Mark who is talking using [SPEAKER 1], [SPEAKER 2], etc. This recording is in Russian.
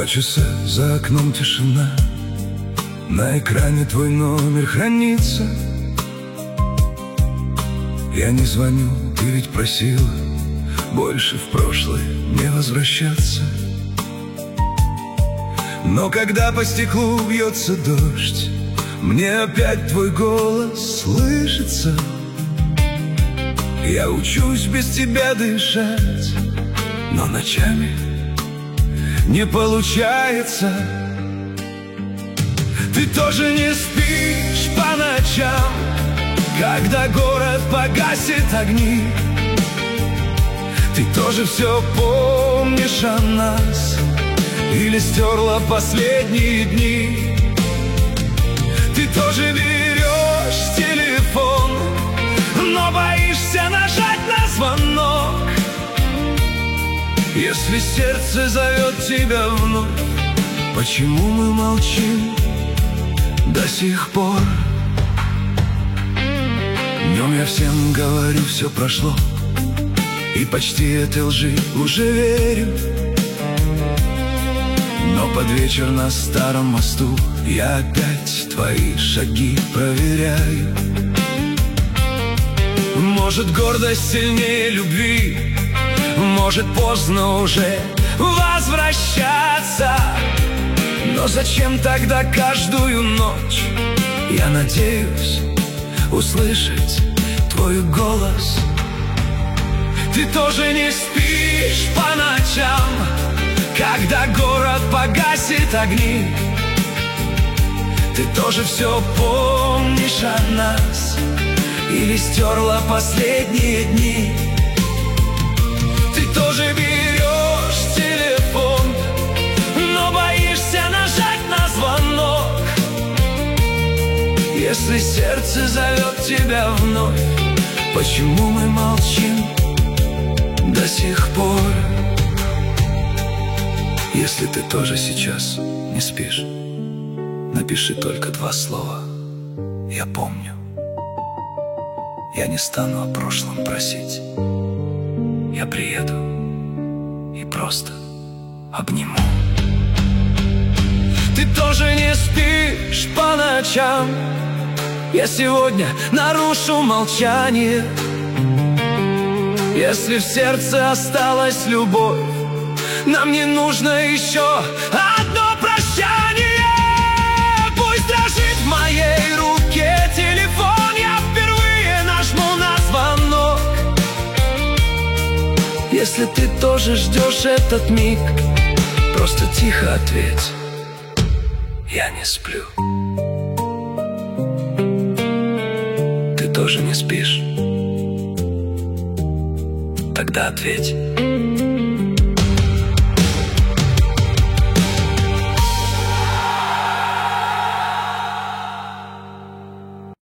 [SPEAKER 1] 2 часа, за окном тишина, на экране твой номер хранится. Я не звоню, ты ведь просила больше в прошлое не возвращаться. Но когда по стеклу бьется дождь, мне опять твой голос слышится. Я учусь без тебя дышать, но ночами не получается. Ты тоже не спишь по ночам, когда город погасит огни. Ты тоже все помнишь о нас или стерла последние дни? Ты тоже берешь телефон, но боишься нажать на звонок. Если сердце зовет тебя вновь, почему мы молчим до сих пор? Днем я всем говорю, все прошло, и почти этой лжи уже верю. Но под вечер на старом мосту я опять твои шаги проверяю. Может, гордость сильнее любви, может, поздно уже возвращаться. Но зачем тогда каждую ночь я надеюсь услышать твой голос? Ты тоже не спишь по ночам, когда город погасит огни. Ты тоже все помнишь о нас или стерла последние дни? Ты тоже берешь телефон, но боишься нажать на звонок. Если сердце зовет тебя вновь, почему мы молчим до сих пор? Если ты тоже сейчас не спишь, напиши только 2 слова: я помню. Я не стану о прошлом просить. Я приеду и просто обниму. Ты тоже не спишь по ночам, я сегодня нарушу молчание. Если в сердце осталась любовь, нам не нужно еще одно прощание. Пусть дрожит в моей руке телефон, я впервые нажму на звонок. Если ты тоже ждешь этот миг, просто тихо ответь: я не сплю. Ты тоже не спишь? Тогда ответь: